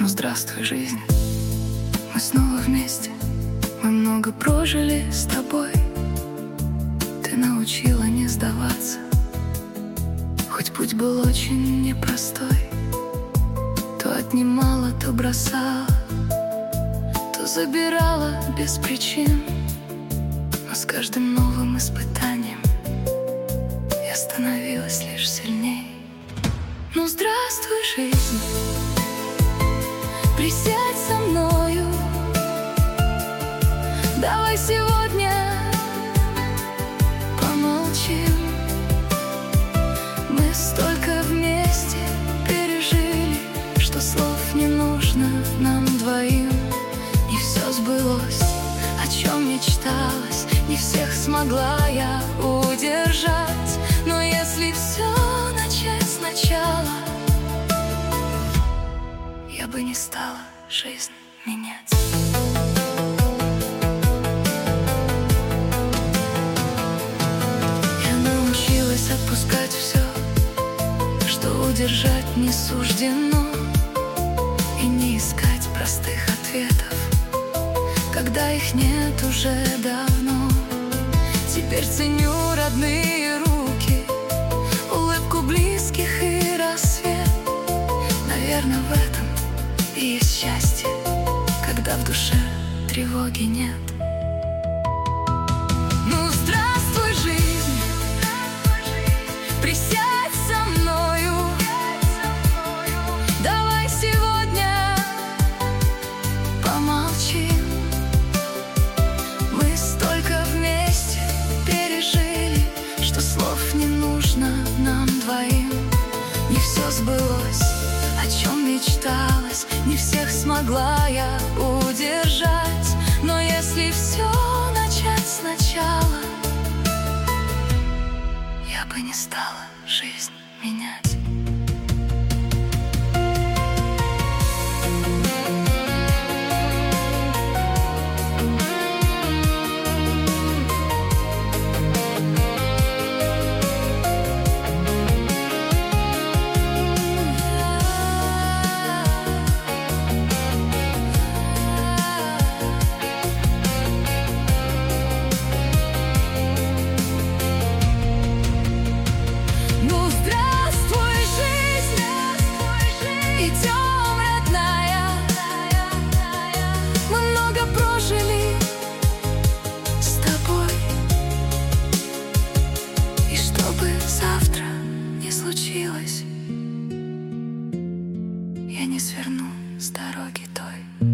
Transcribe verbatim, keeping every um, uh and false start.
Ну здравствуй, жизнь, мы снова вместе. Мы много прожили с тобой. Ты научила не сдаваться, хоть путь был очень непростой. То отнимала, то бросала, то забирала без причин. Но с каждым новым испытанием я становилась лишь сильней. Ну здравствуй, жизнь, присядь со мною. Давай сегодня помолчим. Мы столько вместе пережили, что слов не нужно нам двоим. Не все сбылось, о чем мечталось, не всех смогла я удержать. Но если все начать сначала, я бы не стала жизнь менять. Я научилась отпускать все, что удержать не суждено, и не искать простых ответов, когда их нет уже давно. Теперь ценю родные руки, улыбку близких и рассвет. Наверное, в этом и есть счастье, когда в душе тревоги нет. Ну здравствуй, жизнь, присядь со мною. Давай сегодня помолчим. Мы столько вместе пережили, что слов не нужно нам двоим. Не все сбылось, о чем мечталось, не всех смогла я удержать. Но если все начать сначала, я бы не стала жизнь менять. Завтра не случилось, я не сверну с дороги той.